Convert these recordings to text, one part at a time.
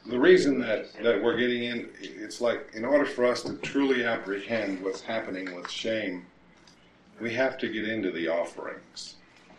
The reason that we're getting in, it's like, in order for us to truly apprehend what's happening with shame, we have to get into the offerings.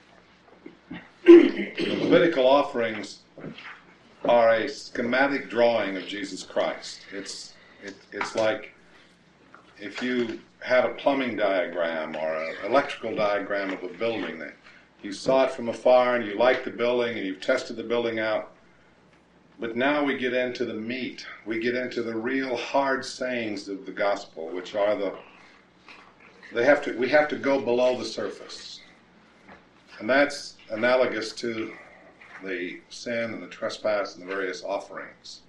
The Levitical offerings are a schematic drawing of Jesus Christ. It's like if you had a plumbing diagram or an electrical diagram of a building that you saw it from afar and you liked the building and you've tested the building out. But now we get into the meat. We get into the real hard sayings of the gospel, which are we have to go below the surface. And that's analogous to the sin and the trespass and the various offerings.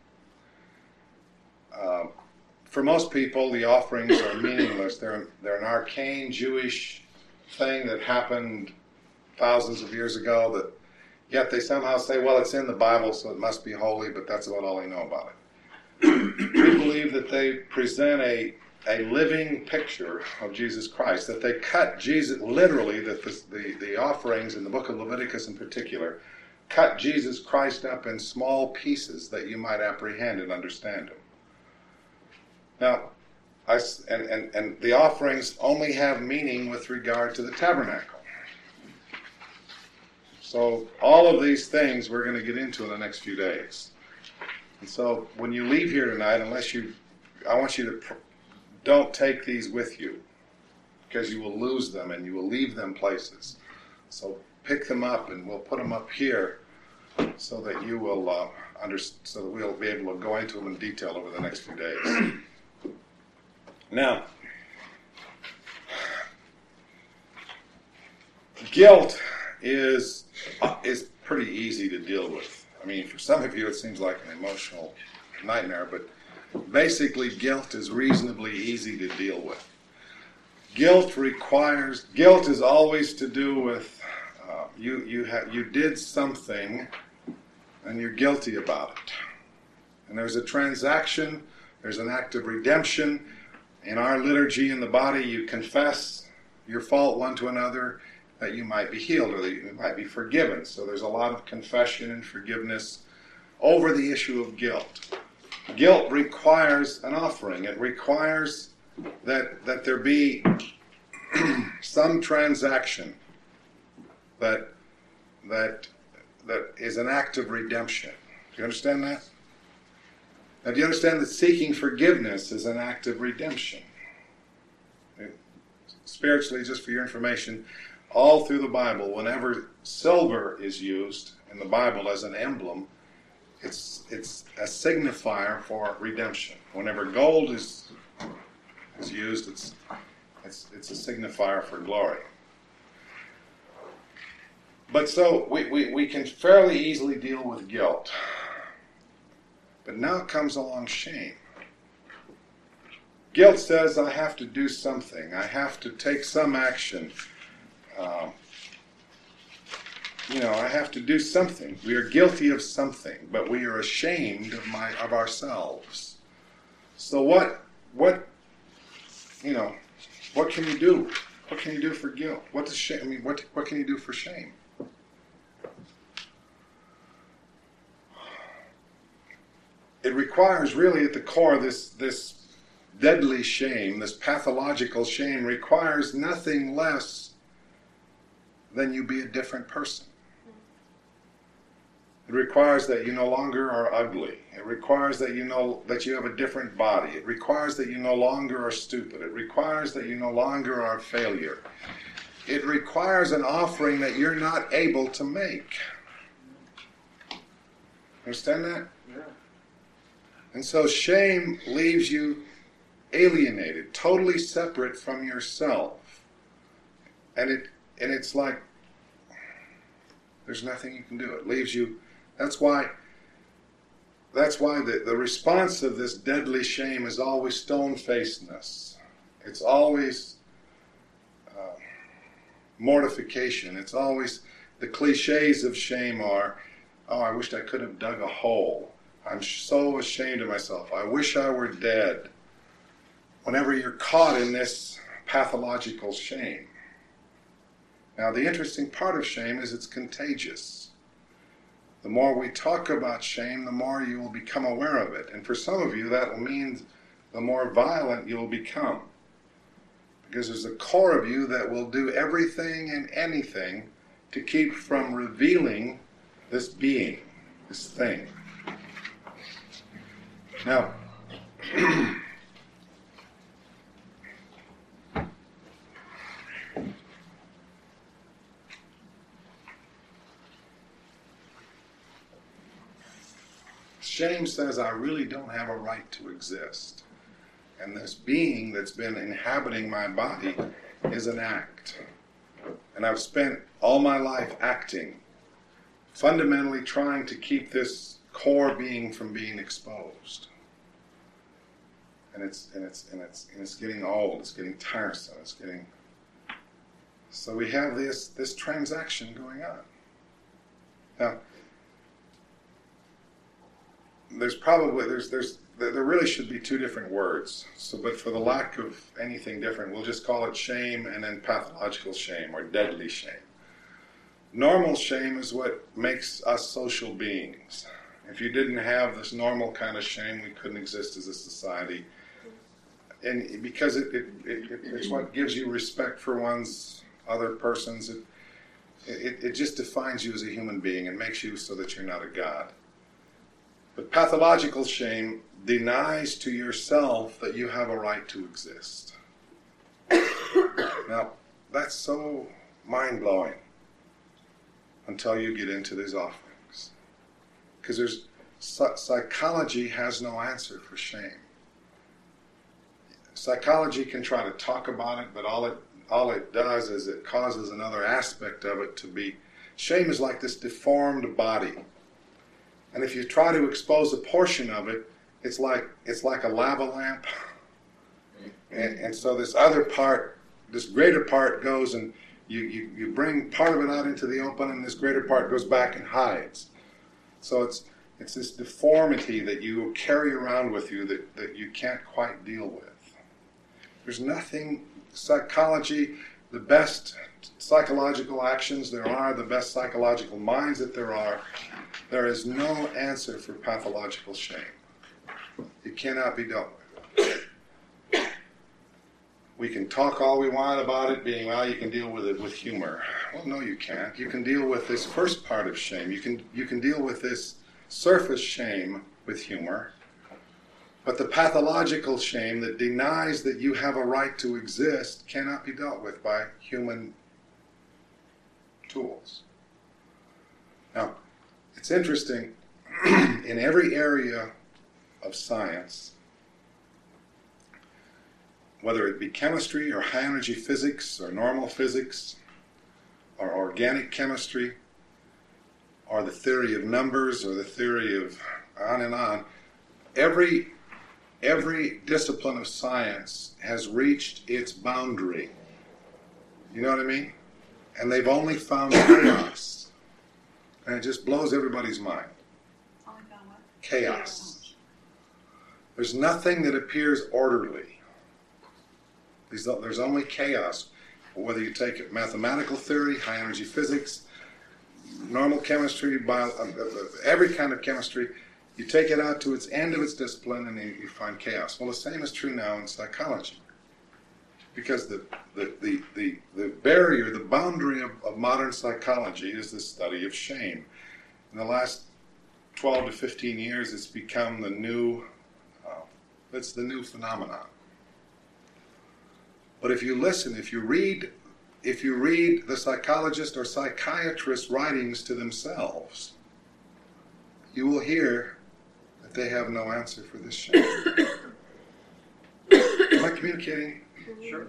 For most people, the offerings are meaningless. They're an arcane Jewish thing that happened thousands of years ago, that yet they somehow say, well, it's in the Bible, so it must be holy, but that's about all they know about it. We believe that they present a living picture of Jesus Christ, that they cut Jesus, literally, that the offerings in the book of Leviticus in particular, cut Jesus Christ up in small pieces that you might apprehend and understand him. Now, and the offerings only have meaning with regard to the tabernacle. So all of these things we're going to get into in the next few days. And so when you leave here tonight, I want you to don't take these with you, because you will lose them and you will leave them places. So pick them up and we'll put them up here so that you will so that we'll be able to go into them in detail over the next few days. Now, guilt is pretty easy to deal with. I mean, for some of you it seems like an emotional nightmare, but basically guilt is reasonably easy to deal with. Guilt is always to do with you did something and you're guilty about it. And there's a transaction, there's an act of redemption. In our liturgy in the body, you confess your fault one to another, that you might be healed or that you might be forgiven. So there's a lot of confession and forgiveness over the issue of guilt. Guilt requires an offering. It requires that there be some transaction that is an act of redemption. Do you understand that? Now, do you understand that seeking forgiveness is an act of redemption? Spiritually, just for your information, all through the Bible, whenever silver is used in the Bible as an emblem, it's a signifier for redemption. Whenever gold is used, it's a signifier for glory. But so we can fairly easily deal with guilt. But now comes along shame. Guilt says I have to do something. I have to take some action. I have to do something. We are guilty of something, but we are ashamed of ourselves. So what can you do? What can you do for guilt? What does shame? I mean, what can you do for shame? It requires really at the core this deadly shame, this pathological shame requires nothing less than you be a different person. It requires that you no longer are ugly. It requires that you know that you have a different body. It requires that you no longer are stupid. It requires that you no longer are a failure. It requires an offering that you're not able to make. Understand that? Yeah. And so shame leaves you alienated, totally separate from yourself. And it's like there's nothing you can do. It leaves you. That's why the response of this deadly shame is always stone-facedness. It's always mortification. It's always the cliches of shame are, oh, I wished I could have dug a hole. I'm so ashamed of myself. I wish I were dead. Whenever you're caught in this pathological shame. Now, the interesting part of shame is it's contagious. The more we talk about shame, the more you will become aware of it. And for some of you, that will mean the more violent you'll become. Because there's a core of you that will do everything and anything to keep from revealing this being, this thing. Now, shame says I really don't have a right to exist. And this being that's been inhabiting my body is an act. And I've spent all my life acting, fundamentally trying to keep this core being from being exposed. And it's getting old, it's getting tiresome, so we have this transaction going on. Now, there really should be two different words. But for the lack of anything different, we'll just call it shame and then pathological shame or deadly shame. Normal shame is what makes us social beings. If you didn't have this normal kind of shame, we couldn't exist as a society. And because it's what gives you respect for one's other persons. It just defines you as a human being and makes you so that you're not a god. But pathological shame denies to yourself that you have a right to exist. Now, that's so mind-blowing until you get into these offerings. Because psychology has no answer for shame. Psychology can try to talk about it, but all it does is it causes another aspect of it to be... Shame is like this deformed body. And if you try to expose a portion of it, it's like a lava lamp. And so this other part, this greater part goes and you bring part of it out into the open, and this greater part goes back and hides. So it's this deformity that you carry around with you that you can't quite deal with. There's nothing, psychology, the best psychological actions there are, the best psychological minds that there is no answer for pathological shame. It cannot be dealt with. We can talk all we want about it being, well, you can deal with it with humor. Well, no, you can't. You can deal with this first part of shame. You can deal with this surface shame with humor. But the pathological shame that denies that you have a right to exist cannot be dealt with by human tools. Now, it's interesting, in every area of science, whether it be chemistry or high-energy physics or normal physics or organic chemistry or the theory of numbers or the theory of on and on, every discipline of science has reached its boundary. You know what I mean? And they've only found chaos. And it just blows everybody's mind. Only found what? Chaos. There's nothing that appears orderly. There's only chaos. Whether you take it mathematical theory, high energy physics, normal chemistry, every kind of chemistry, you take it out to its end of its discipline and you find chaos. Well, the same is true now in psychology. Because the barrier, the boundary of modern psychology is the study of shame. In the last 12 to 15 years, it's become the new phenomenon. But if you listen, if you read the psychologist or psychiatrist writings to themselves, you will hear that they have no answer for this shame. Am I communicating? Sure.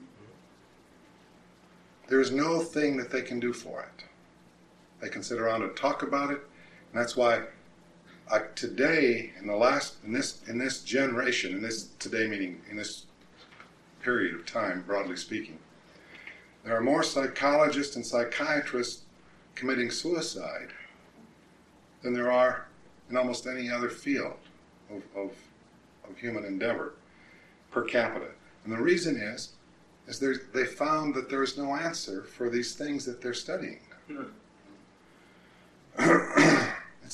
There is no thing that they can do for it. They can sit around and talk about it, and that's why today, in this generation, meaning in this period of time, broadly speaking, there are more psychologists and psychiatrists committing suicide than there are in almost any other field of human endeavor per capita. And the reason is they found that there is no answer for these things that they're studying.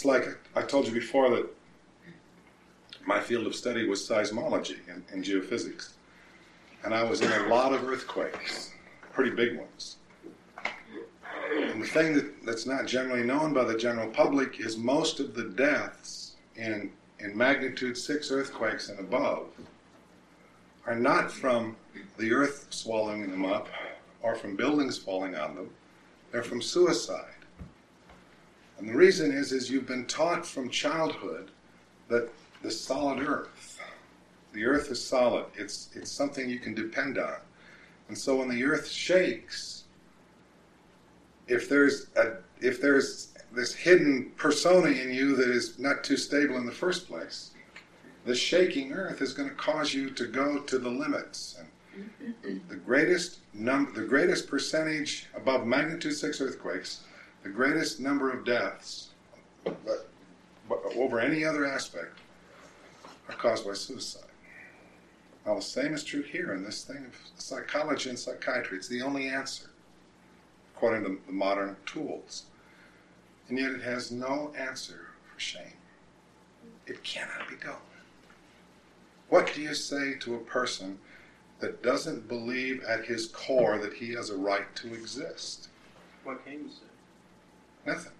It's like I told you before that my field of study was seismology in geophysics. And I was in a lot of earthquakes, pretty big ones. And the thing that's not generally known by the general public is most of the deaths in magnitude 6 earthquakes and above are not from the earth swallowing them up or from buildings falling on them. They're from suicide. And the reason is you've been taught from childhood that the solid earth, the earth is solid. It's something you can depend on. And so when the earth shakes, if there's this hidden persona in you that is not too stable in the first place, the shaking earth is going to cause you to go to the limits. And the greatest percentage above magnitude 6 earthquakes, the greatest number of deaths, but over any other aspect, are caused by suicide. Now the same is true here in this thing of psychology and psychiatry. It's the only answer, according to the modern tools. And yet it has no answer for shame. It cannot be done. What do you say to a person that doesn't believe at his core that he has a right to exist? What can you say? Nothing.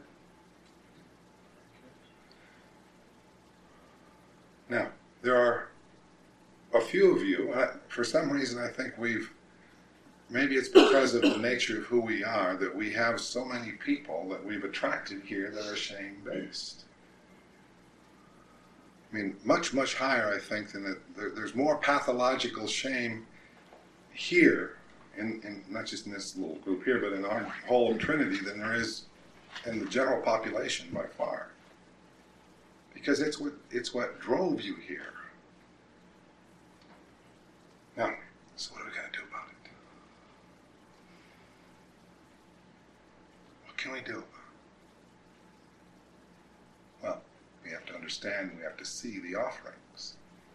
Now, there are a few of you, for some reason I think maybe it's because of the nature of who we are, that we have so many people that we've attracted here that are shame-based. I mean, much, much higher, I think, than that. There's more pathological shame here, in not just in this little group here, but in our whole Trinity than there is in the general population by far. Because it's what drove you here. Now, so what are we going to do about it? What can we do? Well, we have to understand, we have to see the offerings.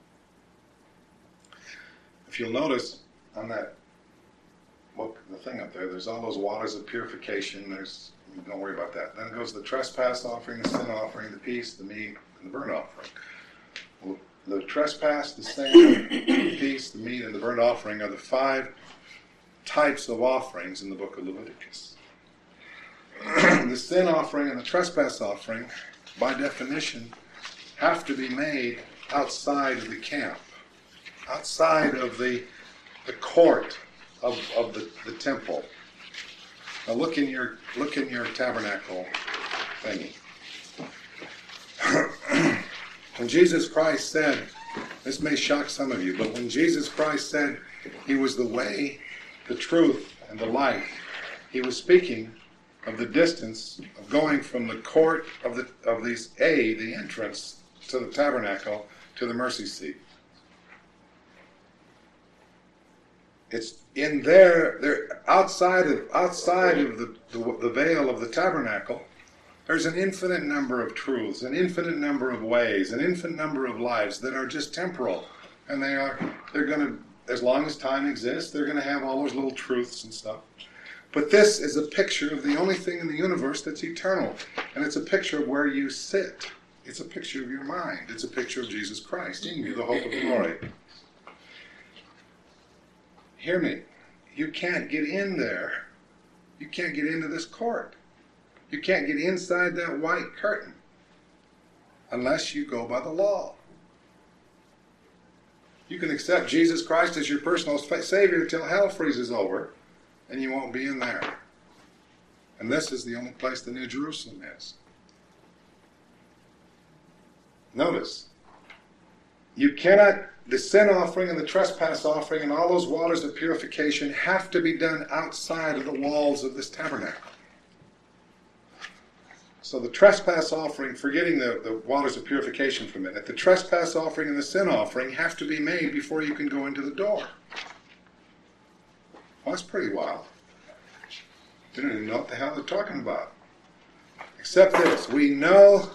If you'll notice on that book, the thing up there, there's all those waters of purification. Don't worry about that. Then goes the trespass offering, the sin offering, the peace, the meat, and the burnt offering. Well, the trespass, the sin, the peace, the meat, and the burnt offering are the 5 types of offerings in the book of Leviticus. The sin offering and the trespass offering, by definition, have to be made outside of the camp, outside of the court of the temple. Now look in your tabernacle thingy. When Jesus Christ said, this may shock some of you, but when Jesus Christ said he was the way, the truth, and the life, he was speaking of the distance of going from the court of the entrance to the tabernacle to the mercy seat. It's in there outside of the veil of the tabernacle. There's an infinite number of truths, an infinite number of ways, an infinite number of lives that are just temporal, and they're going to, as long as time exists, they're going to have all those little truths and stuff. But this is a picture of the only thing in the universe that's eternal, and it's a picture of where you sit. It's a picture of your mind. It's a picture of Jesus Christ in you, the hope of glory. Hear me. You can't get in there. You can't get into this court. You can't get inside that white curtain unless you go by the law. You can accept Jesus Christ as your personal Savior till hell freezes over, and you won't be in there. And this is the only place the New Jerusalem is. Notice, the sin offering and the trespass offering and all those waters of purification have to be done outside of the walls of this tabernacle. So the trespass offering, forgetting the waters of purification for a minute, the trespass offering and the sin offering have to be made before you can go into the door. Well, that's pretty wild. They don't even know what the hell they're talking about. Except this, we know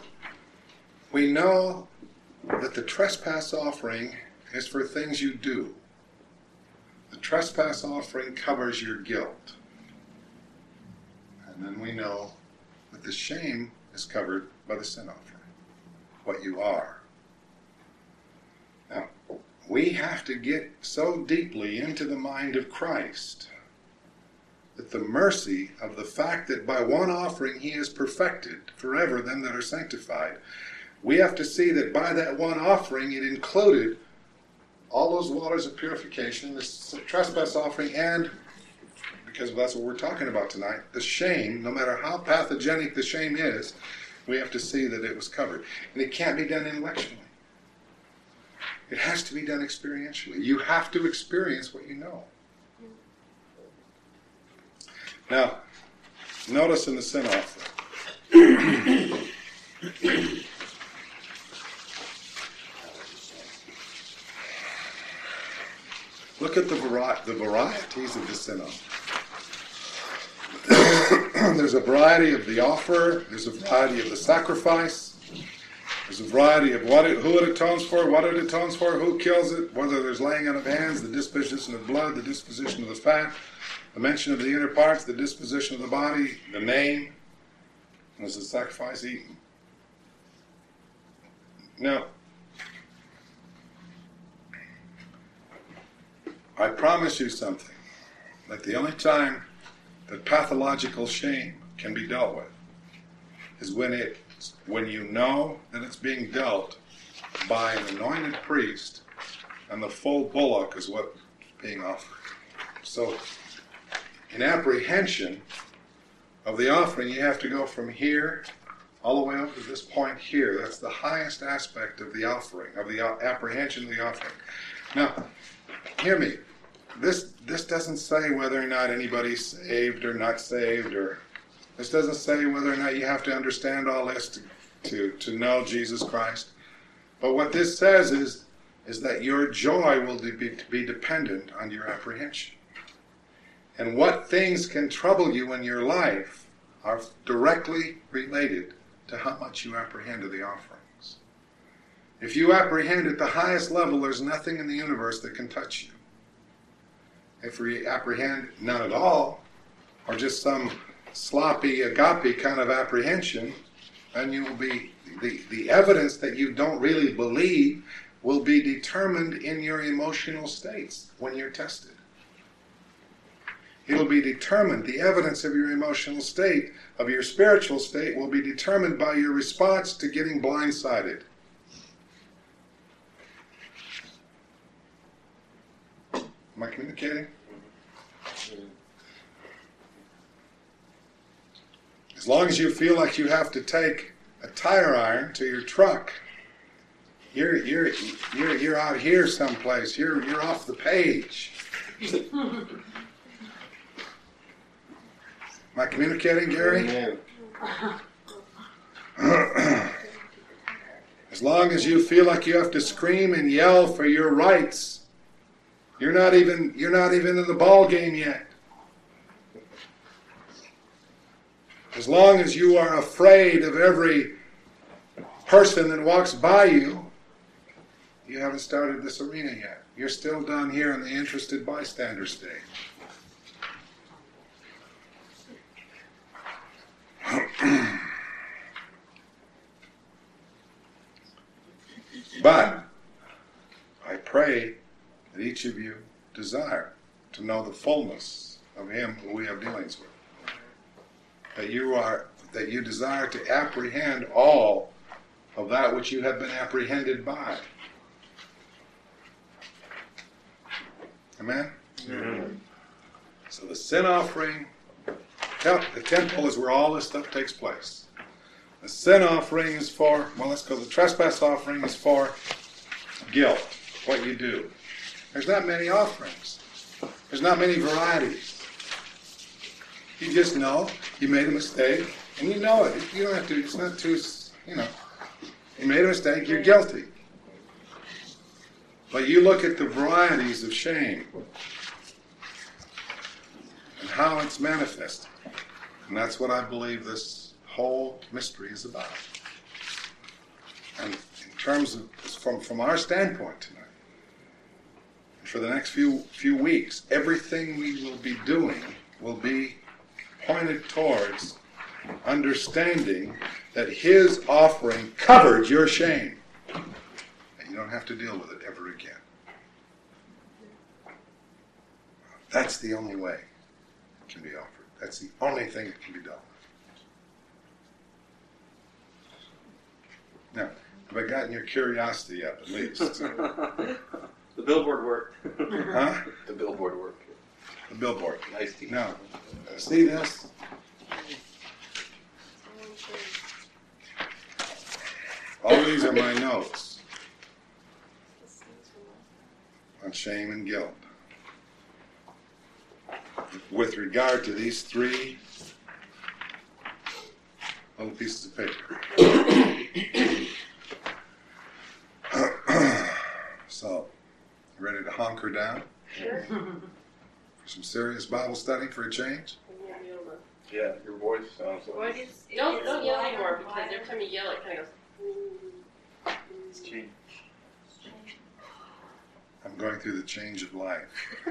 that the trespass offering is for things you do. The trespass offering covers your guilt. And then we know that the shame is covered by the sin offering. What you are. Now, we have to get so deeply into the mind of Christ that the mercy of the fact that by one offering he has perfected forever them that are sanctified, we have to see that by that one offering it included all those waters of purification, the trespass offering, and, because that's what we're talking about tonight, the shame, no matter how pathogenic the shame is, we have to see that it was covered. And it can't be done intellectually. It has to be done experientially. You have to experience what you know. Now, notice in the sin offering. Look at the varieties of the sin offering. There's a variety of the offer. There's a variety of the sacrifice. There's a variety of who it atones for, what it atones for, who kills it, whether there's laying on of hands, the disposition of blood, the disposition of the fat, the mention of the inner parts, the disposition of the body, the name, and was the sacrifice eaten. Now, I promise you something, that the only time that pathological shame can be dealt with is when you know that it's being dealt by an anointed priest and the full bullock is what's being offered. So, in apprehension of the offering, you have to go from here all the way up to this point here. That's the highest aspect of the offering, of the apprehension of the offering. Now, hear me. This doesn't say whether or not anybody's saved or not saved, or this doesn't say whether or not you have to understand all this to know Jesus Christ. But what this says is that your joy will be dependent on your apprehension. And what things can trouble you in your life are directly related to how much you apprehend of the offerings. If you apprehend at the highest level, there's nothing in the universe that can touch you. If we apprehend none at all, or just some sloppy agape kind of apprehension, then you will be, the evidence that you don't really believe will be determined in your emotional states when you're tested. It'll be determined, the evidence of your emotional state, of your spiritual state, will be determined by your response to getting blindsided. Am I communicating? As long as you feel like you have to take a tire iron to your truck, you're out here someplace. You're off the page. Am I communicating, Gary? As long as you feel like you have to scream and yell for your rights, you're not even in the ball game yet. As long as you are afraid of every person that walks by you, you haven't started this arena yet. You're still down here in the interested bystander stage. But I pray that each of you desire to know the fullness of Him who we have dealings with. That you desire to apprehend all of that which you have been apprehended by. Amen? Amen. So the sin offering, the temple is where all this stuff takes place. The sin offering is for, the trespass offering is for guilt, what you do. There's not many offerings. There's not many varieties. You just know you made a mistake, and you know it. You don't have to, it's not too, you made a mistake, you're guilty. But you look at the varieties of shame and how it's manifested. And that's what I believe this whole mystery is about. And in terms of, from our standpoint tonight, for the next few weeks, everything we will be doing will be pointed towards understanding that his offering covered your shame. And you don't have to deal with it ever again. That's the only way it can be offered. That's the only thing that can be done. Now, have I gotten your curiosity up at least? The billboard worked. Huh? The billboard worked. The billboard. Nice team. Now, see this? All these are my notes on shame and guilt. With regard to these three little pieces of paper. So, you ready to hunker down? Sure. For some serious Bible study for a change? Yeah, your voice sounds like... Don't yell anymore, because every time you yell, it kind of goes. It's changed. I'm going through the change of life.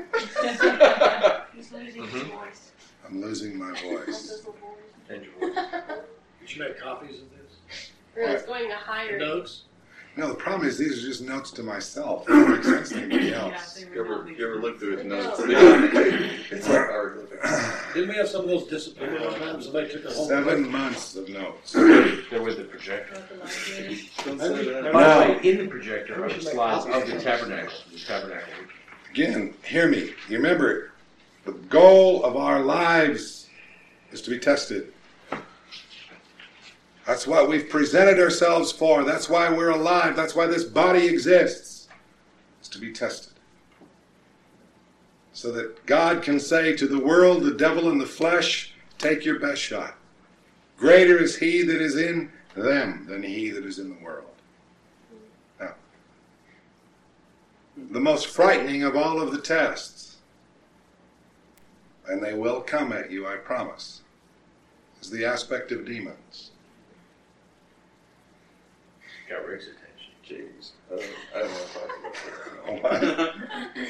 He's losing his voice. I'm losing my voice. Change your voice. You should make copies of this. Really, it's going to higher. Notes? No, the problem is these are just notes to myself. They don't make sense to anybody else. You ever look through his notes? No. It's like hieroglyphics. Didn't we have some of those disappear one time? Somebody took it home. 7 months of notes. They're with the projector. Don't say that. By the way, in the projector are the slides of the tabernacle. Again, hear me. You remember, the goal of our lives is to be tested. That's what we've presented ourselves for. That's why we're alive. That's why this body exists. It's to be tested. So that God can say to the world, the devil, and the flesh, take your best shot. Greater is he that is in them than he that is in the world. Now, the most frightening of all of the tests, and they will come at you, I promise, is the aspect of demons. Got Rick's attention. Jeez. I don't want to talk about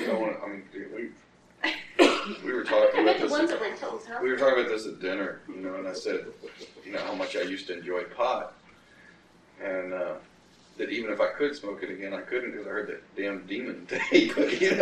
that. We were talking I about bet the this. ones that were in Tilton's house. We were talking about this at dinner, and I said, how much I used to enjoy pot, and that even if I could smoke it again, I couldn't because I heard that damn demon tape.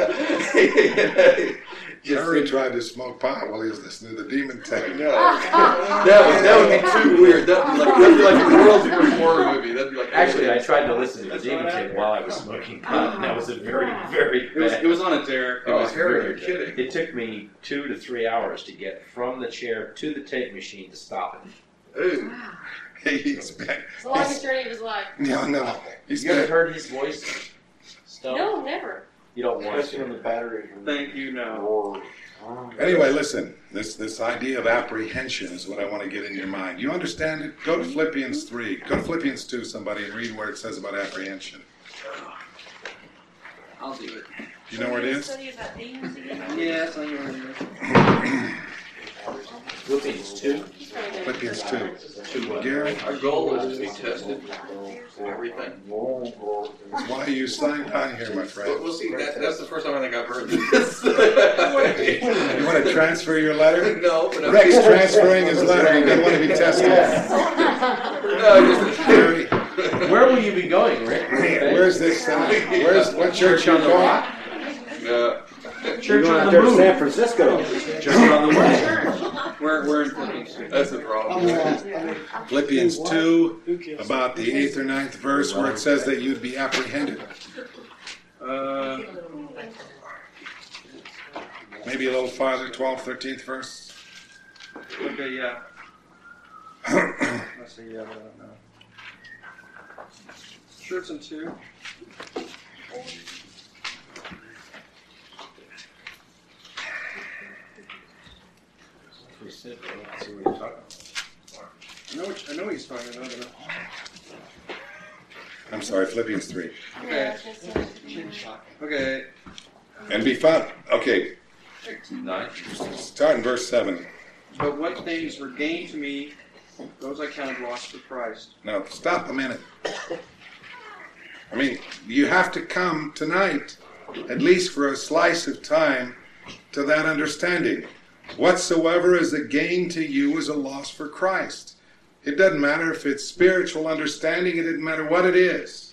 Jerry tried to smoke pot while he was listening to the demon tape. No, that would be too weird. That'd be like a world's worst horror movie. That'd be like Actually, I tried to listen to the demon tape while I was smoking pot, and that was a very, very bad. It was on a dare. Oh, Harry, you're kidding. It took me 2 to 3 hours to get from the chair to the tape machine to stop it. Ooh. He spent, It's the longest journey of his life. no. He You ever spent, heard his voice? Stone? No, never. You don't want Especially when the to. batteries are Thank you, no. anyway, listen. This idea of apprehension is what I want to get in your mind. You understand it? Go to Philippians 3. Go to Philippians 2, somebody, and read where it says about apprehension. I'll do it. You know where it is? Study about demons again? Yeah, that's on your Philippians 2. Philippians 2. Gary, Our goal is to be tested for everything. that's why you signed on here, my friend. We'll see. That's the first time I think I've heard this. You want to transfer your letter? No, but Rex transferring his letter. He doesn't want to be tested. No, Gary, Where will you be going, Rick? where's this? What church you on the going? rock? no. Church going on out the there to moon. San Francisco. Church on the way. We're in Philippines. That's the problem. Philippians 2, about the 8th or 9th verse, where it says that you'd be apprehended. Maybe a little farther, 12th, 13th verse. Okay, yeah. Let's see, yeah, but I don't know. Sure, it's in 2. We said, well, let's see what you're talking about. I know what he's talking about. I'm sorry, Philippians 3. Yeah, Okay. And be found, okay, 9. start in verse 7. But what things were gained to me, those I counted lost for Christ. Now, stop a minute. I mean, you have to come tonight, at least for a slice of time, to that understanding. Whatsoever is a gain to you is a loss for Christ. It doesn't matter if it's spiritual understanding. It doesn't matter what it is.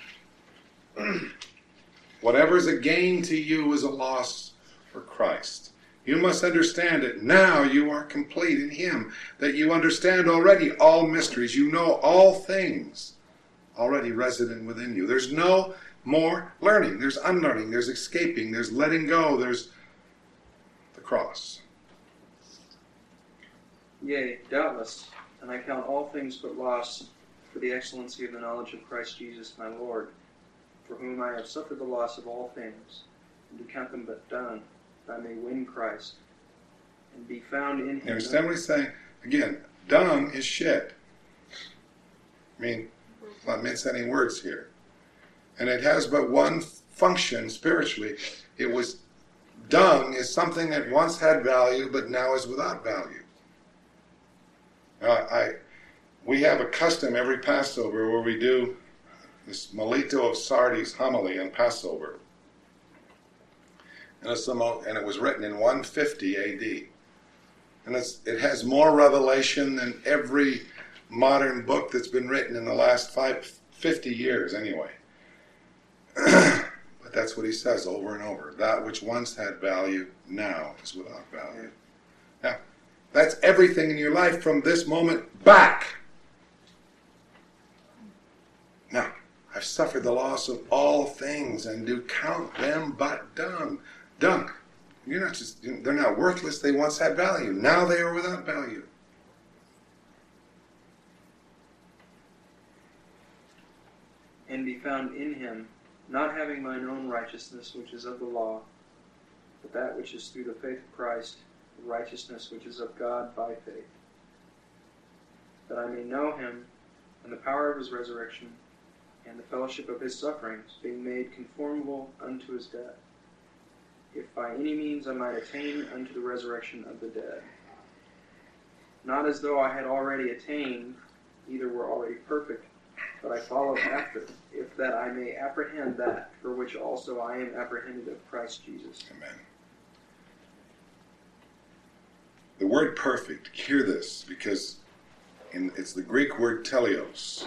Whatever is a gain to you is a loss for Christ. You must understand it. Now you are complete in Him, that you understand already all mysteries. You know all things already resident within you. There's no more learning. There's unlearning. There's escaping. There's letting go. There's the cross. Yea, doubtless, and I count all things but loss for the excellency of the knowledge of Christ Jesus my Lord, for whom I have suffered the loss of all things, and do count them but dung, that I may win Christ, and be found in Him. You understand what he's saying? Again, dung is shit. I mean, I'm not mincing any words here. And it has but one function spiritually. It was, dung is something that once had value but now is without value. We have a custom every Passover where we do this Melito of Sardis homily on Passover. And it was written in 150 A.D. And it has more revelation than every modern book that's been written in the last 50 years anyway. But that's what he says over and over. That which once had value now is without value. Now, that's everything in your life from this moment back. Now, I've suffered the loss of all things and do count them but dung. Dung. They're not worthless. They once had value. Now they are without value. And be found in Him, not having mine own righteousness which is of the law, but that which is through the faith of Christ, the righteousness which is of God by faith, that I may know Him and the power of His resurrection, and the fellowship of His sufferings, being made conformable unto His death, if by any means I might attain unto the resurrection of the dead. Not as though I had already attained, either were already perfect, but I follow after, if that I may apprehend that for which also I am apprehended of Christ Jesus. Amen. The word perfect, hear this, because it's the Greek word teleos.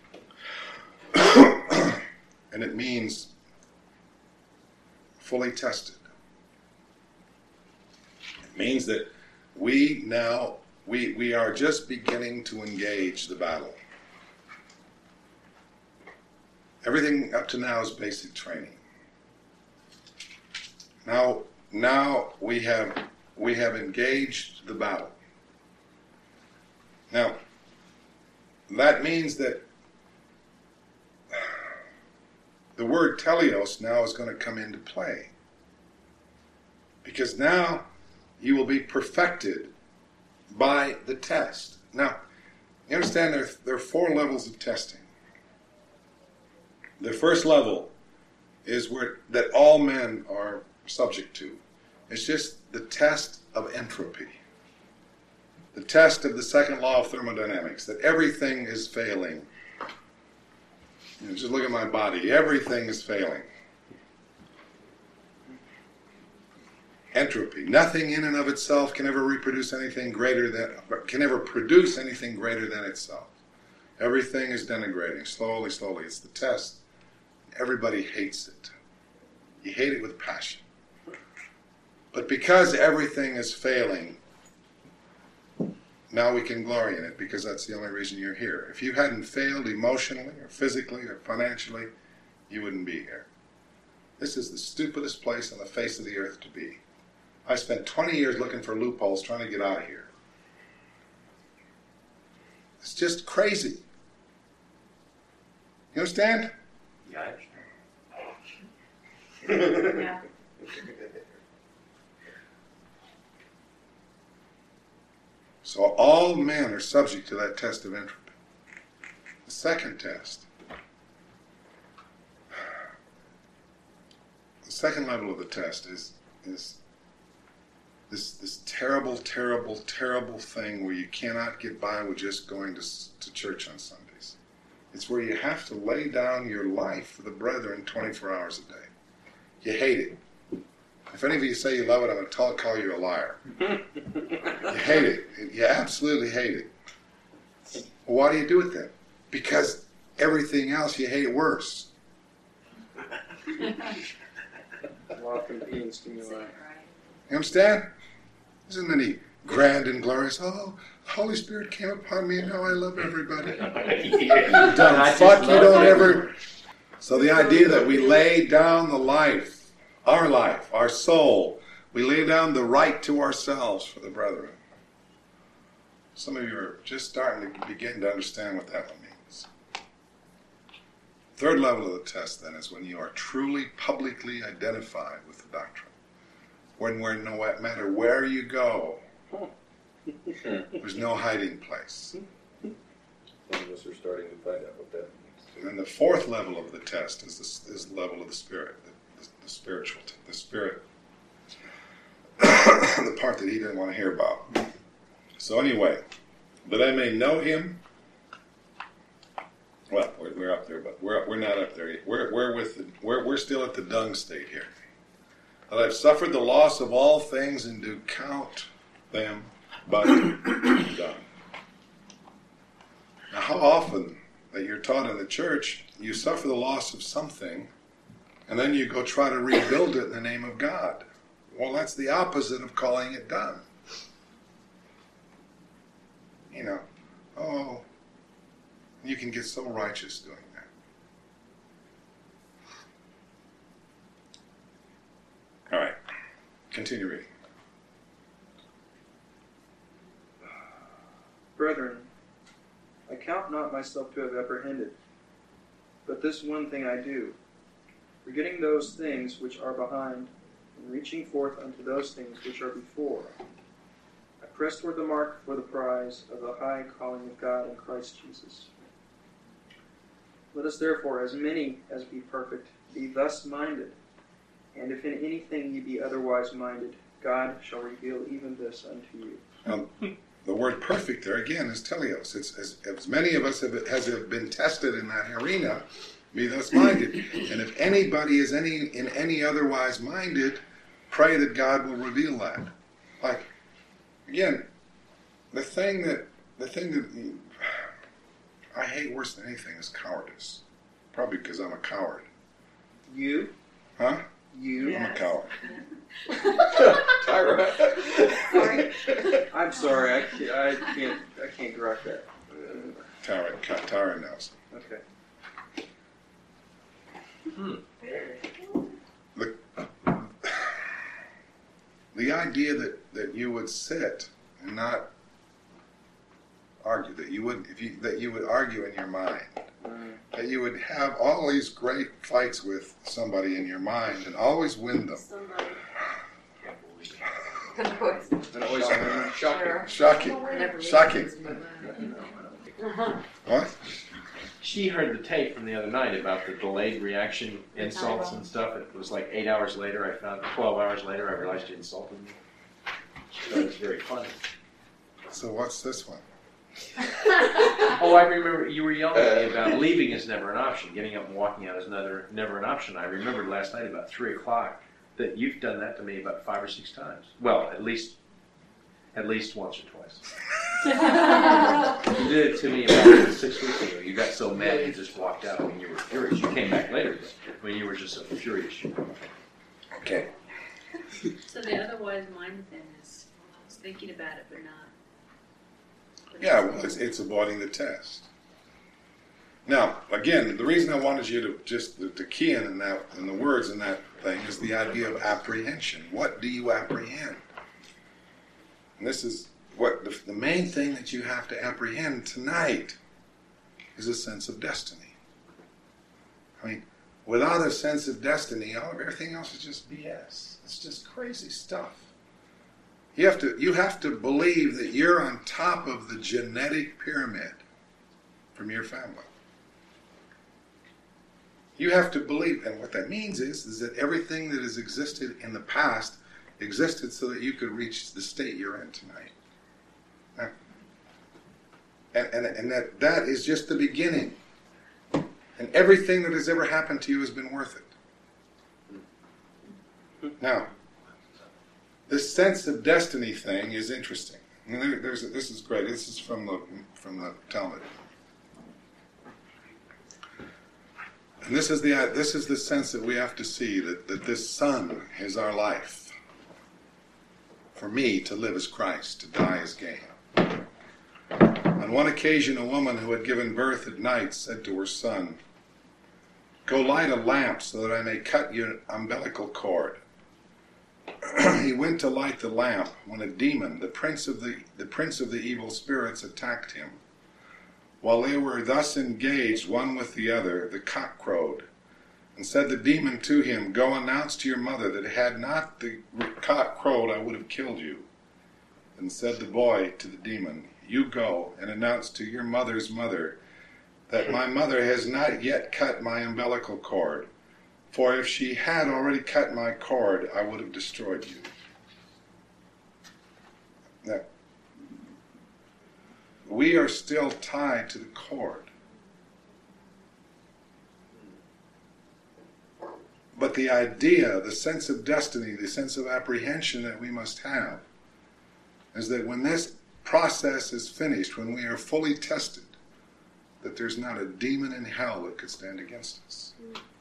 And it means fully tested. It means that we are just beginning to engage the battle. Everything up to now is basic training. Now we have engaged the battle. Now, that means that the word teleos now is going to come into play. Because now you will be perfected by the test. Now, you understand there are 4 levels of testing. The first level is that all men are subject to. It's just the test of entropy. The test of the second law of thermodynamics, that everything is failing. Just look at my body. Everything is failing. Entropy. Nothing in and of itself can ever produce anything greater than itself. Everything is denigrating, slowly. It's the test. Everybody hates it. You hate it with passion. But because everything is failing, now we can glory in it, because that's the only reason you're here. If you hadn't failed emotionally or physically or financially, you wouldn't be here. This is the stupidest place on the face of the earth to be. I spent 20 years looking for loopholes trying to get out of here. It's just crazy. You understand? Yeah, Yeah. So all men are subject to that test of entropy. The second test. The second level of the test is this terrible thing where you cannot get by with just going to church on Sundays. It's where you have to lay down your life for the brethren 24 hours a day. You hate it. If any of you say you love it, I'm going to call you a liar. You hate it. You absolutely hate it. Well, why do you do it then? Because everything else you hate worse. A lot of competing stimuli. You understand? Isn't any grand and glorious, oh, Holy Spirit came upon me and now I love everybody. Yeah. Dumb I just fuck, you love don't that. ever... So the idea that we lay down the life, our soul, we lay down the right to ourselves for the brethren. Some of you are just starting to begin to understand what that one means. Third level of the test, then, is when you are truly publicly identified with the doctrine. When no matter where you go, there's no hiding place. Some of us are starting to find out what that means. And then the fourth level of the test is the level of the spirit, the spiritual, the spirit, the part that he didn't want to hear about. So anyway, that I may know him. Well, we're up there, but we're not up there yet. We're still at the dung state here. That I've suffered the loss of all things and do count them but dung. Now, how often that you're taught in the church, you suffer the loss of something, and then you go try to rebuild it in the name of God. Well, that's the opposite of calling it done. You know, oh, you can get so righteous doing that. All right, continue reading. Brethren, I count not myself to have apprehended, but this one thing I do, forgetting those things which are behind, and reaching forth unto those things which are before. I press toward the mark for the prize of the high calling of God in Christ Jesus. Let us therefore, as many as be perfect, be thus minded. And if in anything ye be otherwise minded, God shall reveal even this unto you. The word perfect there again is teleos. It's as many of us have been tested in that arena, be thus minded. And if anybody is in any otherwise minded, pray that God will reveal that. Like, again, the thing that I hate worse than anything is cowardice. Probably because I'm a coward. You? Huh? You? I'm a coward. Tyra. Sorry. I'm sorry, I can't correct that. Tara knows. Okay. The idea that you would sit and not argue, that you would argue in your mind, that you would have all these great fights with somebody in your mind and always win them. Somebody. And always shocking. Shocking. Shocking. What? She heard the tape from the other night about the delayed reaction insults and stuff. It was like 8 hours later, 12 hours later, I realized you insulted me. She thought it was very funny. So what's this one? Oh, I remember you were yelling at me about leaving is never an option. Getting up and walking out is never an option. I remembered last night about 3 o'clock that you've done that to me about 5 or 6 times. Well, at least once or twice. You did it to me about 6 weeks ago. You got so mad you just walked out. I mean, you were furious. You came back later, but I mean, you were just so furious. Okay. So the otherwise mind thing is thinking about it, but not. Yeah, well, it's avoiding the test. Now, again, the reason I wanted you to just to key in the words in that thing is the idea of apprehension. What do you apprehend? And this is what the main thing that you have to apprehend tonight is a sense of destiny. I mean, without a sense of destiny, everything else is just BS. It's just crazy stuff. You have to believe that you're on top of the genetic pyramid from your family. You have to believe, and what that means is that everything that has existed in the past existed so that you could reach the state you're in tonight. And that is just the beginning. And everything that has ever happened to you has been worth it. Now, this sense of destiny thing is interesting. I mean, this is great. This is from the Talmud. And this is the sense that we have to see, that this Son is our life. For me, to live as Christ, to die as gain. On one occasion, a woman who had given birth at night said to her son, "Go light a lamp so that I may cut your umbilical cord." He went to light the lamp when a demon, the prince of the evil spirits, attacked him. While they were thus engaged, one with the other, the cock crowed, and said the demon to him, "Go announce to your mother that had not the cock crowed, I would have killed you." And said the boy to the demon, "You go and announce to your mother's mother that my mother has not yet cut my umbilical cord, for if she had already cut my cord, I would have destroyed you." Now, we are still tied to the cord. But the idea, the sense of destiny, the sense of apprehension that we must have is that when this process is finished, when we are fully tested, that there's not a demon in hell that could stand against us.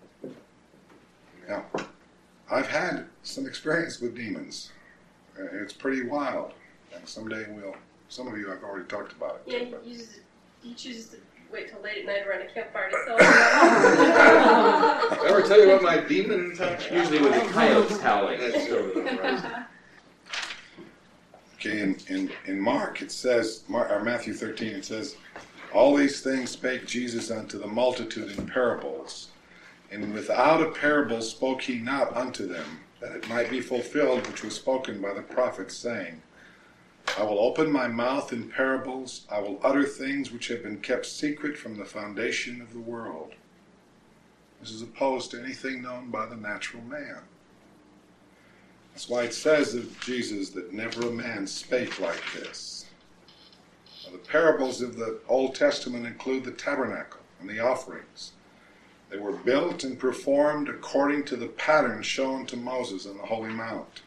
Now, I've had some experience with demons. It's pretty wild. And someday some of you have already talked about it. Yeah, he chooses to wait till late at night around a campfire to tell Did I ever tell you about my demon time? Usually with the coyotes howling over the horizon. Okay, in Mark it says, or Matthew 13 it says, "All these things spake Jesus unto the multitude in parables, and without a parable spoke he not unto them, that it might be fulfilled which was spoken by the prophet, saying, I will open my mouth in parables, I will utter things which have been kept secret from the foundation of the world." This is opposed to anything known by the natural man. That's why it says of Jesus that never a man spake like this. Now, the parables of the Old Testament include the tabernacle and the offerings. They were built and performed according to the pattern shown to Moses on the Holy Mount.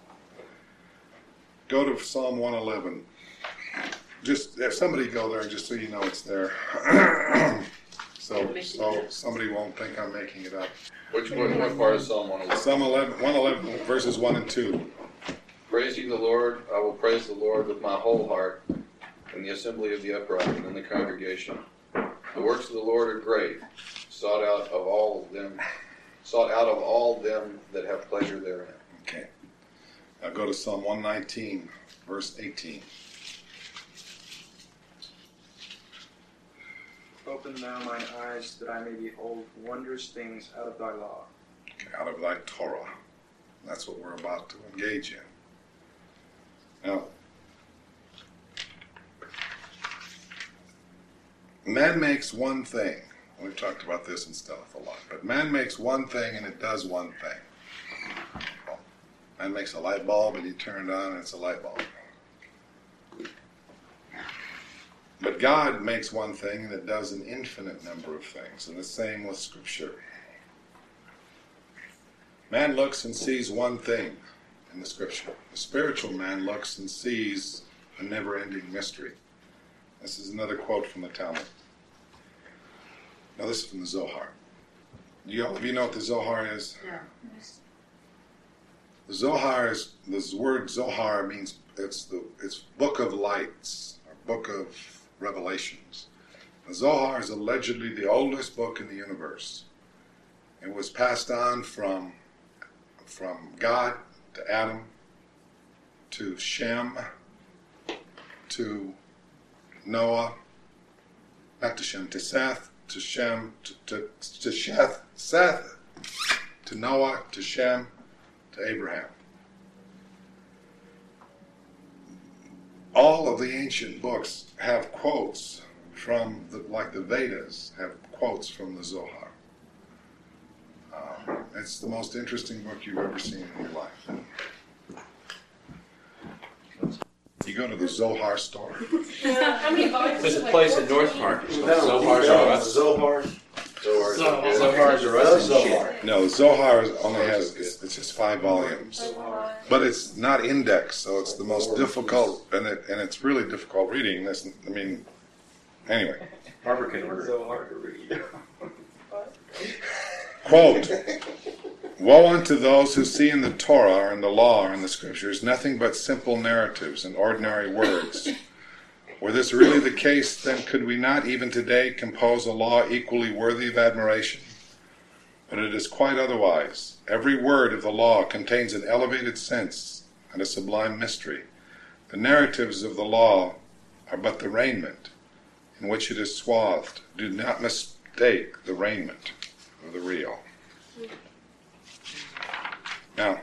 Go to Psalm 111. Just if somebody go there, just so you know it's there. so somebody won't think I'm making it up. Which one? What part of Psalm 111? Psalm 111, verses 1 and 2. Praise ye the Lord. I will praise the Lord with my whole heart in the assembly of the upright and in the congregation. The works of the Lord are great, sought out of all them that have pleasure therein. Okay. Now go to Psalm 119, verse 18. Open thou mine eyes, that I may behold wondrous things out of thy law. Okay, out of thy Torah. That's what we're about to engage in. Now, man makes one thing. We've talked about this in Stealth a lot. But man makes one thing and it does one thing. Man makes a light bulb and you turn it on and it's a light bulb. But God makes one thing and it does an infinite number of things. And the same with Scripture. Man looks and sees one thing in the Scripture. The spiritual man looks and sees a never-ending mystery. This is another quote from the Talmud. Now this is from the Zohar. Do you know what the Zohar is? Yeah. The Zohar is, this word Zohar means it's book of lights, or book of revelations. The Zohar is allegedly the oldest book in the universe. It was passed on from God to Adam, to Shem, to Noah, not to Shem, to Seth, to Shem, to Seth, to Noah, to Shem, to Abraham. All of the ancient books have quotes from, like the Vedas, have quotes from the Zohar. It's the most interesting book you've ever seen in your life. You go to the Zohar store. How many volumes? There's a Like place in 14? North Park. It's called Zohar's No, R Us. Zohar. Zohar's R Us. Zohar. No, Zohar only has, it's just 5 volumes. But it's not indexed, so it's the most difficult, and it's really difficult reading. Anyway. Barbara can order it. So hard to read. Quote, "Woe unto those who see in the Torah or in the law or in the scriptures nothing but simple narratives and ordinary words. Were this really the case, then could we not even today compose a law equally worthy of admiration? But it is quite otherwise. Every word of the law contains an elevated sense and a sublime mystery. The narratives of the law are but the raiment in which it is swathed. Do not mistake the raiment for the real." Now,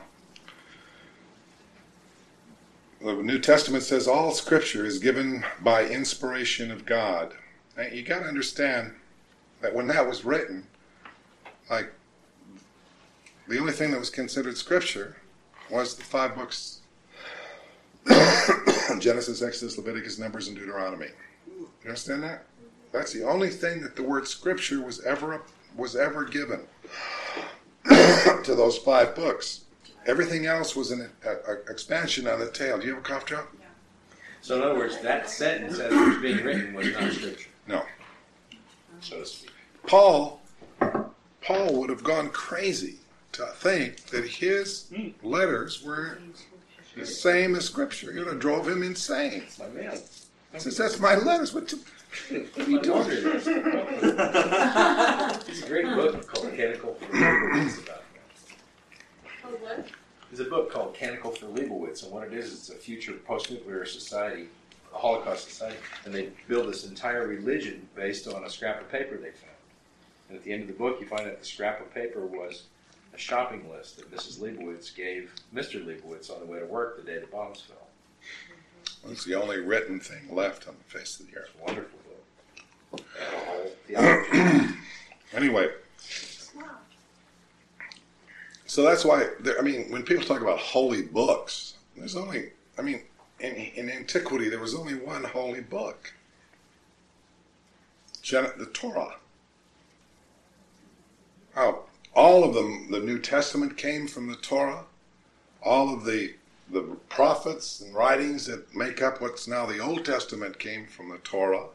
the New Testament says all Scripture is given by inspiration of God. Now, you got to understand that when that was written, like, the only thing that was considered Scripture was the 5 books: Genesis, Exodus, Leviticus, Numbers, and Deuteronomy. You understand that? That's the only thing that the word Scripture was ever given to those 5 books. Everything else was an expansion on the tail. Do you have a cough drop? So in other words, that sentence as it was being written was not scripture, No. so to speak. Paul would have gone crazy to think that his letters were the same as Scripture. It would have drove him insane. It's my mail. He says, "That's my letters. What are you doing?" It's a great book called Canticle for Leibowitz about that. Oh, what? There's a book called Canticle for Leibowitz, and what it is, it's a future post-nuclear society, a Holocaust society, and they build this entire religion based on a scrap of paper they found. And at the end of the book, you find out the scrap of paper was a shopping list that Mrs. Leibowitz gave Mr. Leibowitz on the way to work the day the bombs fell. It's the only written thing left on the face of the earth. It's a wonderful book. And a whole theology. Anyway, so that's why, when people talk about holy books, there's only, in antiquity, there was only one holy book. The Torah. All of them, the New Testament came from the Torah. All of the prophets and writings that make up what's now the Old Testament came from the Torah.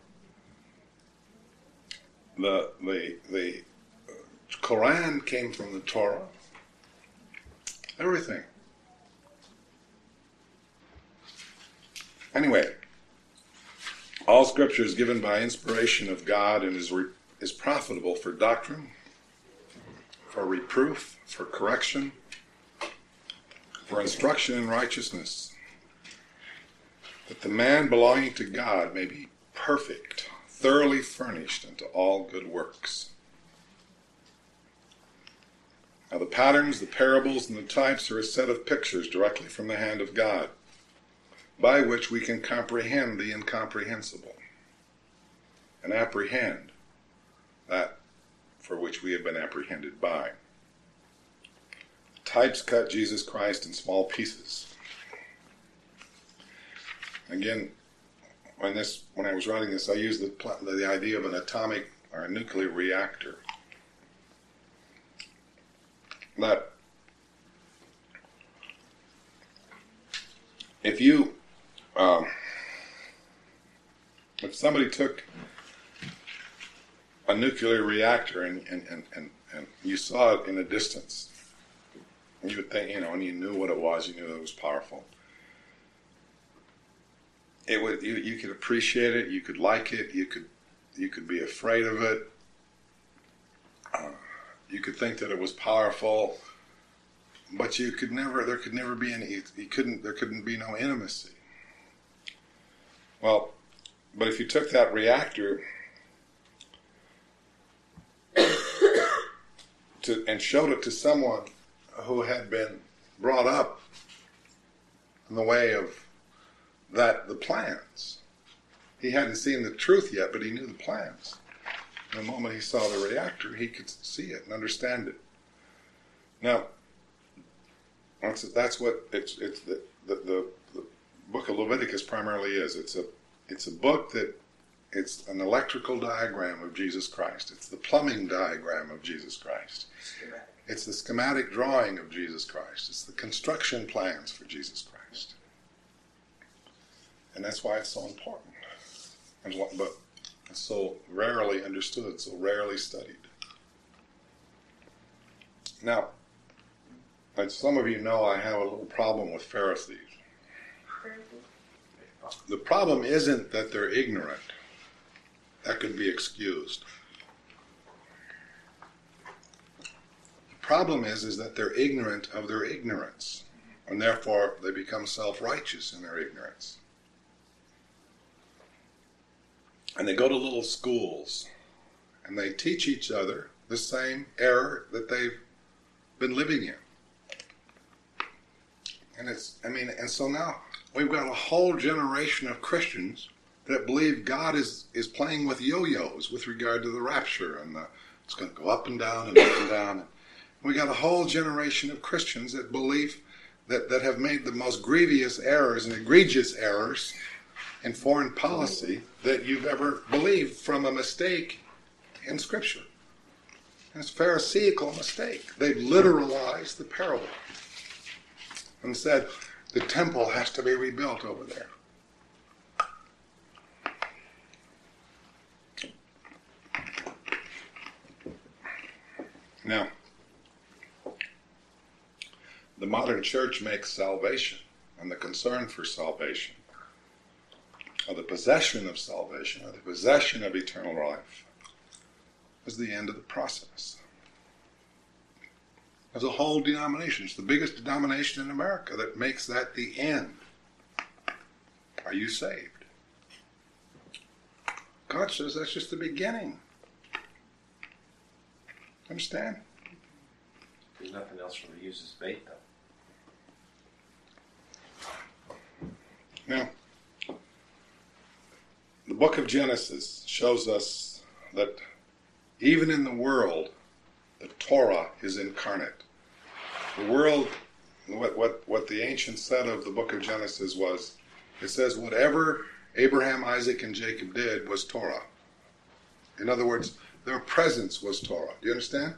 The Quran came from the Torah. Everything. Anyway, all Scripture is given by inspiration of God and is profitable for doctrine, for reproof, for correction, for instruction in righteousness, that the man belonging to God may be perfect, thoroughly furnished unto all good works. Now the patterns, the parables, and the types are a set of pictures directly from the hand of God, by which we can comprehend the incomprehensible and apprehend that for which we have been apprehended by. The types cut Jesus Christ in small pieces. Again, when I was writing this, I used the idea of an atomic or a nuclear reactor. That if somebody took a nuclear reactor and you saw it in a distance, you would think, and you knew what it was, you knew it was powerful. You could appreciate it, you could like it, you could be afraid of it. You could think that it was powerful, but there could never be there couldn't be no intimacy. Well, but if you took that reactor and showed it to someone who had been brought up in the way of the plans, he hadn't seen the truth yet, but he knew the plans. The moment he saw the reactor, he could see it and understand it. Now, that's what the book of Leviticus primarily is. It's a book that it's an electrical diagram of Jesus Christ. It's the plumbing diagram of Jesus Christ. Schematic. It's the schematic drawing of Jesus Christ. It's the construction plans for Jesus Christ. And that's why it's so important. But it's so rarely understood, so rarely studied. Now, as some of you know, I have a little problem with Pharisees. The problem isn't that they're ignorant. That could be excused. The problem is that they're ignorant of their ignorance, and therefore they become self-righteous in their ignorance. And they go to little schools, and they teach each other the same error that they've been living in. And so now we've got a whole generation of Christians that believe God is playing with yo-yos with regard to the rapture, and it's going to go up and down and up and down. And we got a whole generation of Christians that believe that have made the most grievous errors and egregious errors in foreign policy that you've ever believed from a mistake in Scripture. And it's a Pharisaical mistake. They've literalized the parable and said the temple has to be rebuilt over there. Now, the modern church makes salvation and the concern for salvation, or the possession of salvation, or the possession of eternal life, as the end of the process. There's a whole denomination. It's the biggest denomination in America that makes that the end. Are you saved? God says that's just the beginning. Understand? There's nothing else for them to use as bait, though. Now, the book of Genesis shows us that even in the world, the Torah is incarnate. The world, what the ancients said of the book of Genesis was, it says whatever Abraham, Isaac, and Jacob did was Torah. In other words, their presence was Torah. Do you understand?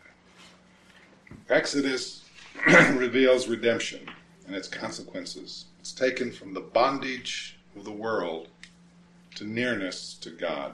Exodus reveals redemption and its consequences. It's taken from the bondage of the world to nearness to God.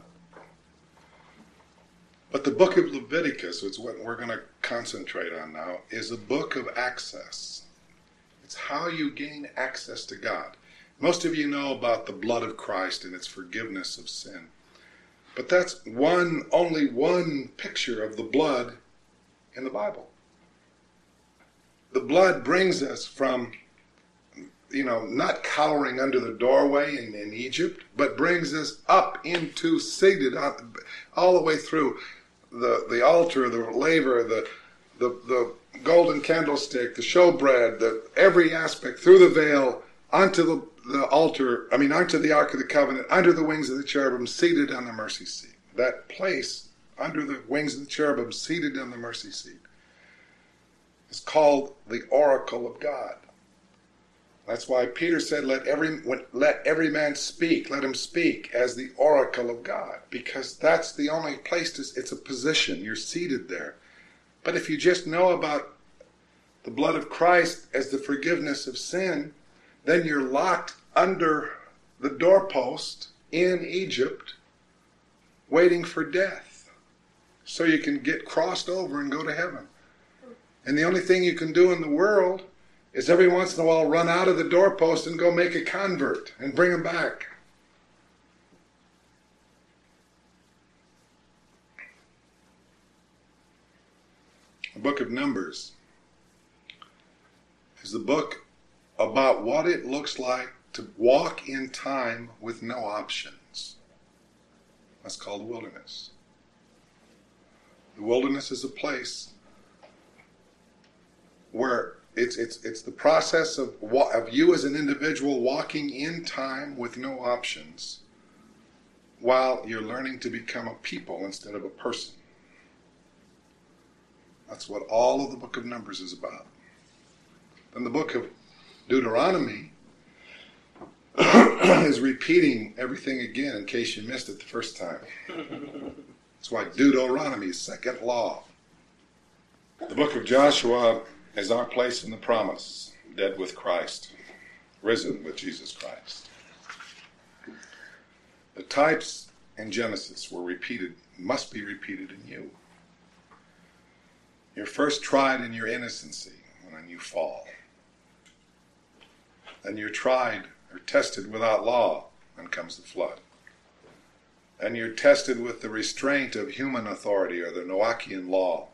But the book of Leviticus, which is what we're going to concentrate on now, is a book of access. It's how you gain access to God. Most of you know about the blood of Christ and its forgiveness of sin. But that's only one picture of the blood in the Bible. The blood brings us from, not cowering under the doorway in Egypt, but brings us up into, seated all the way through the altar, the laver, the golden candlestick, the showbread, every aspect, through the veil, onto the altar, onto the Ark of the Covenant, under the wings of the cherubim, seated on the mercy seat. That place, under the wings of the cherubim, seated on the mercy seat, is called the oracle of God. That's why Peter said, let every man speak, let him speak as the oracle of God, because that's the only place it's a position, you're seated there. But if you just know about the blood of Christ as the forgiveness of sin, then you're locked under the doorpost in Egypt, waiting for death, so you can get crossed over and go to heaven. And the only thing you can do in the world is every once in a while run out of the doorpost and go make a convert and bring him back. The book of Numbers is the book about what it looks like to walk in time with no options. That's called the wilderness. The wilderness is a place where it's the process of you as an individual walking in time with no options while you're learning to become a people instead of a person. That's what all of the book of Numbers is about. Then the book of Deuteronomy is repeating everything again in case you missed it the first time. That's why Deuteronomy is second law. The book of Joshua is our place in the promise, dead with Christ, risen with Jesus Christ. The types in Genesis were repeated, must be repeated in you. You're first tried in your innocency, and then you fall. Then you're tried or tested without law, and comes the flood. And you're tested with the restraint of human authority or the Noachian law.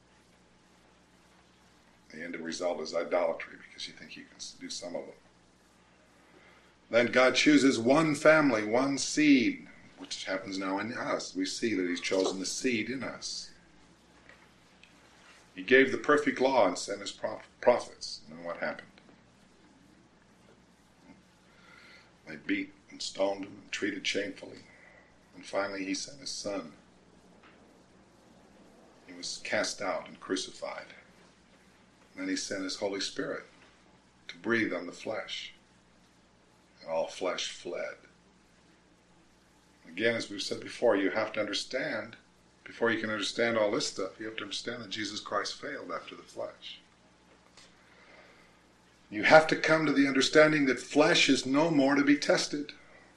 The end result is idolatry because you think you can do some of it. Then God chooses one family, one seed, which happens now in us. We see that He's chosen the seed in us. He gave the perfect law and sent His prophets. And then what happened? They beat and stoned Him and treated shamefully. And finally He sent His Son. He was cast out and crucified. And then He sent His Holy Spirit to breathe on the flesh. And all flesh fled. Again, as we've said before, you have to understand, before you can understand all this stuff, you have to understand that Jesus Christ failed after the flesh. You have to come to the understanding that flesh is no more to be tested.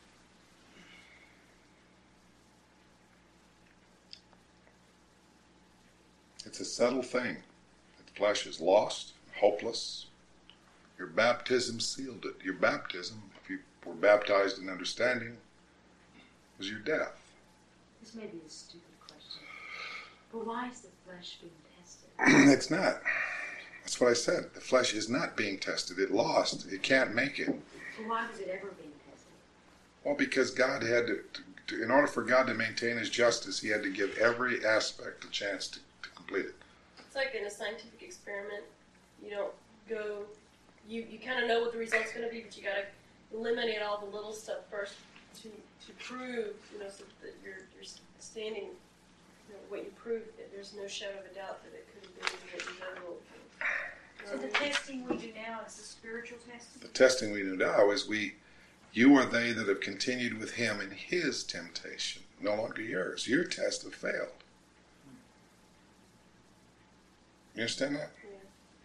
It's a settled thing. That flesh is lost, hopeless. Your baptism sealed it. Your baptism, if you were baptized in understanding, was your death. This may be a stupid question, but why is the flesh being tested? It's not. That's what I said. The flesh is not being tested. It lost. It can't make it. But why was it ever being tested? Well, because God had to in order for God to maintain His justice, He had to give every aspect a chance to complete it. It's like in a scientific experiment. You don't go, you kind of know what the result's going to be, but you got to eliminate all the little stuff first to prove, so that you're standing, what you prove, that there's no shadow of a doubt that it could have been what you know. So the testing we do now is the spiritual testing? The testing we do now is you are they that have continued with Him in His temptation, no longer yours. Your tests have failed. You understand that? Yeah.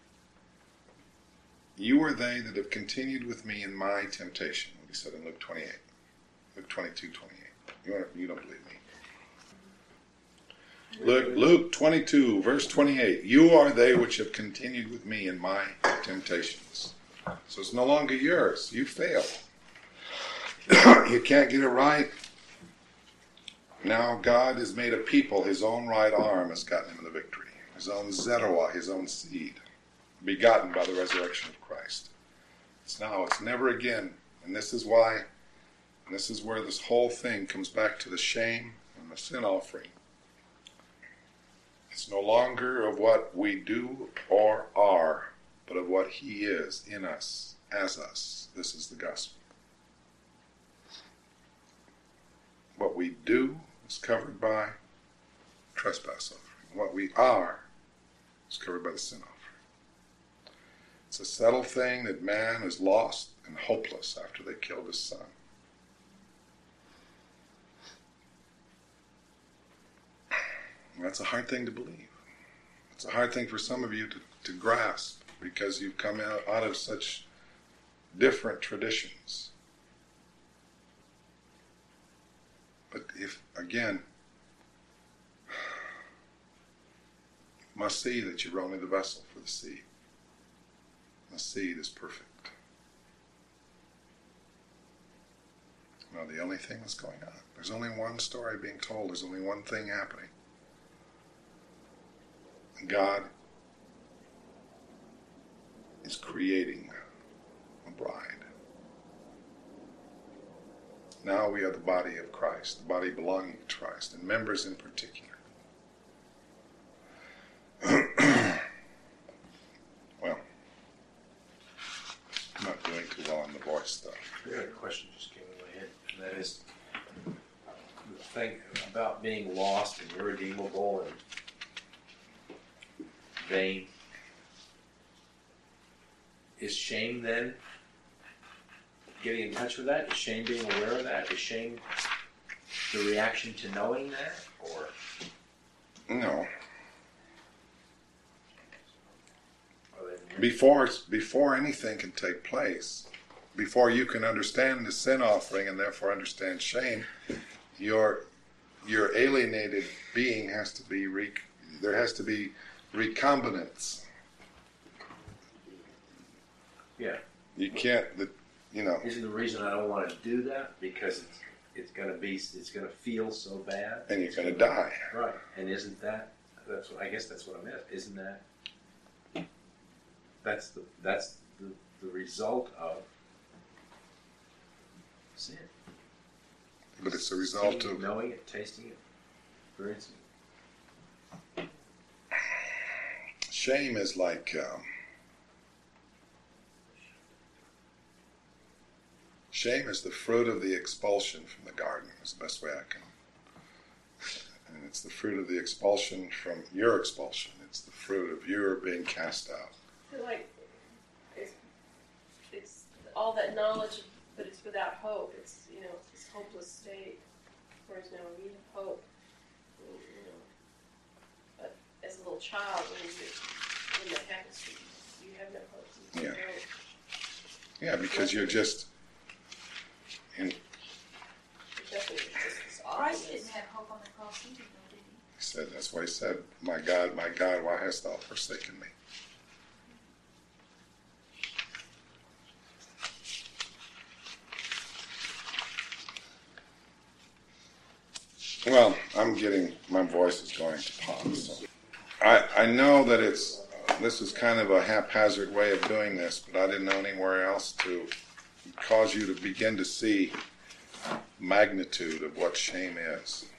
You are they that have continued with me in my temptation, what He said in Luke 28. Luke 22, 28. You don't believe me. Luke 22, verse 28. You are they which have continued with me in my temptations. So it's no longer yours. You fail. You can't get it right. Now God has made a people. His own right arm has gotten him the victory. His own Zeruah, his own seed, begotten by the resurrection of Christ. It's now, it's never again. And this is why, and this is where this whole thing comes back to the shame and the sin offering. It's no longer of what we do or are, but of what He is in us, as us. This is the gospel. What we do is covered by trespass offering. What we are is covered by the sin offering. It's a settled thing that man is lost and hopeless after they killed his son. And that's a hard thing to believe. It's a hard thing for some of you to grasp because you've come out of such different traditions. But if, again, you must see that you're only the vessel for the seed. The seed is perfect. Now, the only thing that's going on, there's only one story being told, there's only one thing happening. God is creating a bride. Now we are the body of Christ, the body belonging to Christ, and members in particular. Well, I'm not doing too well on the voice stuff. I got a question just came in my head, and that is the thing about being lost and irredeemable and vain. Is shame then getting in touch with that? Is shame being aware of that? Is shame the reaction to knowing that? Or No. are they Before anything can take place, before you can understand the sin offering and therefore understand shame, your alienated being has to be there has to be recombinants. Yeah. You can't, you know. Isn't the reason I don't want to do that because it's gonna feel so bad, And you're going to die. right? And isn't that I guess that's what I meant. Isn't that that's the result of sin? But it's a result Seeing, of knowing it, tasting it, experiencing it. shame is like shame is the fruit of the expulsion from the garden. Is the best way I can. And it's the fruit of the expulsion from your expulsion. It's the fruit of your being cast out. So like, it's all that knowledge, but it's without hope. It's, you know, it's this hopeless state. Whereas now we have hope. And, you know, but as a little child, when that happens to you, you have no hope. You Yeah. don't. Yeah, because you're just in. It's definitely just this Christ awfulness. didn't have hope on the cross either, though, did he? He said, that's why he said, my God, why hast thou forsaken me? Well, my voice is going to pop. So. I know that this is kind of a haphazard way of doing this, but I didn't know anywhere else to cause you to begin to see magnitude of what shame is.